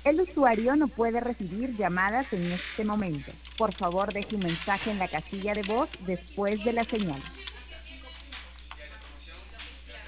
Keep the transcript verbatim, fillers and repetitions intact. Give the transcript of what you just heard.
El usuario no puede recibir llamadas en este momento. Por favor, deje un mensaje en la casilla de voz después de la señal.